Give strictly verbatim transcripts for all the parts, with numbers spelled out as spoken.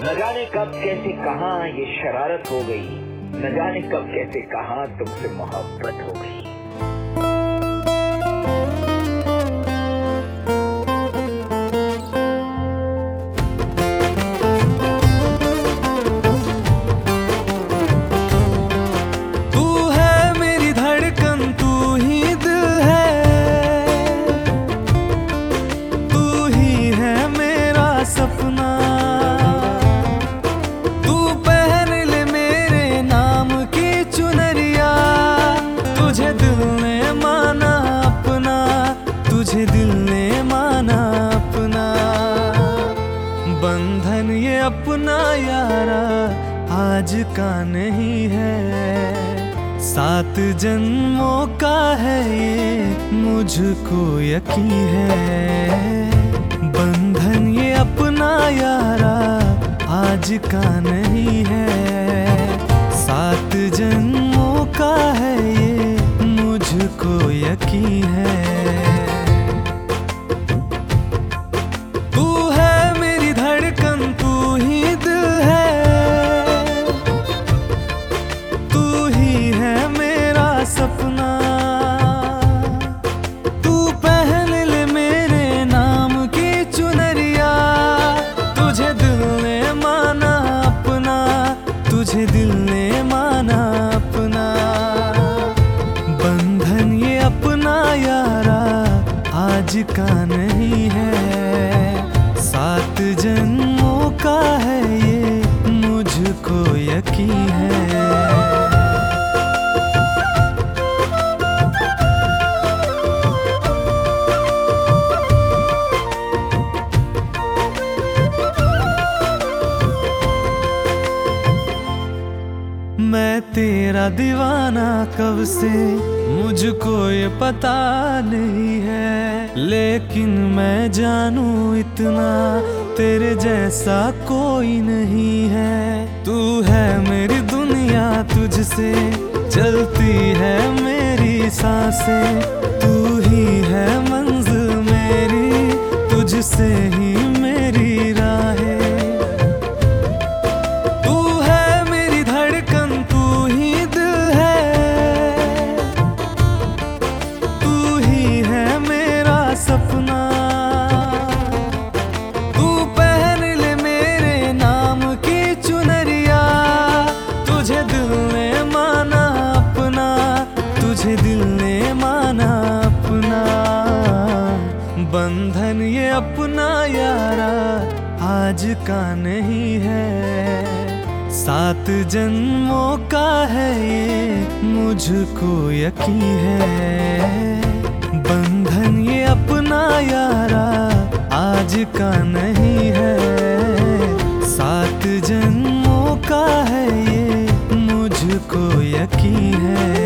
न जाने कब कैसे कहां ये शरारत हो गई, न जाने कब कैसे कहां तुमसे मोहब्बत हो गई। सपना तू पहन ले मेरे नाम की चुनरिया, तुझे दिल ने माना अपना, तुझे दिल ने माना अपना। बंधन ये अपना यारा आज का नहीं है, सात जन्मों का है ये मुझको यकीन है। बंधन ये अपना यारा आज का नहीं है, सात जन्मों का है ये मुझको यकीन है। तू है मेरी धड़कन, तू ही दिल है, तू ही है मेरा सपना। तू पहन ले मेरे नाम की चुनरिया, तुझे दिल ने माना अपना, तुझे दिल ने माना अपना। बंधन ये अपना यारा आज का नहीं है, सात जन्मों का है ये मुझको यकीन है। मैं तेरा दीवाना कब से मुझको ये पता नहीं है, लेकिन मैं जानूं इतना तेरे जैसा कोई नहीं है। तू है मेरी दुनिया, तुझसे चलती है मेरी सांसें, तू ही है मंजिल मेरी, तुझसे ही मेरी राहें। सपना तू पहन ले मेरे नाम की चुनरिया, तुझे दिल ने माना अपना, तुझे दिल ने माना अपना। बंधन ये अपना यारा आज का नहीं है, सात जन्मों का है ये मुझको यकीन है। बंधन ये अपना यारा आज का नहीं है, सात जन्मों का है ये मुझको यकीन है।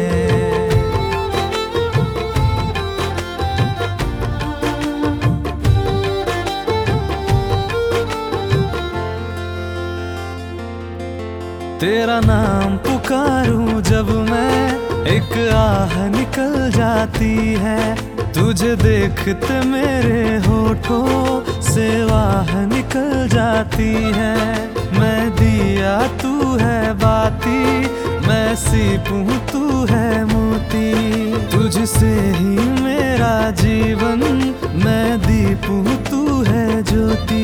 तेरा नाम पुकारूं जब मैं, एक आह निकल जाती है, तुझे देखते मेरे होठों से वाह निकल जाती है। मैं दिया तू है बाती, मैं सीप हूँ तू है मोती, तुझसे ही मेरा जीवन, मैं दीप हूँ तू है ज्योति।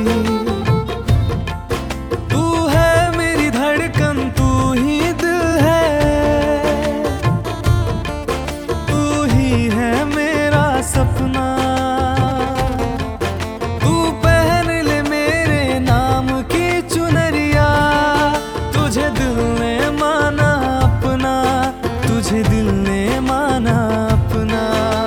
सपना तू पहन ले मेरे नाम की चुनरिया, तुझे दिल ने माना अपना, तुझे दिल ने माना अपना।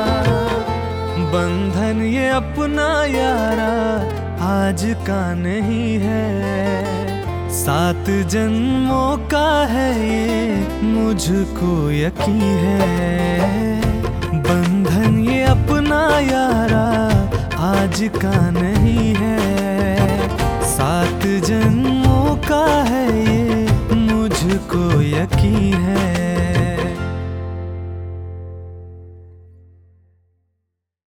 बंधन ये अपना यारा आज का नहीं है, सात जन्मों का है ये मुझको यकीन है। बंधन ये अपना यारा आज का नहीं है, सात जन्मों का है ये मुझको यकीन है।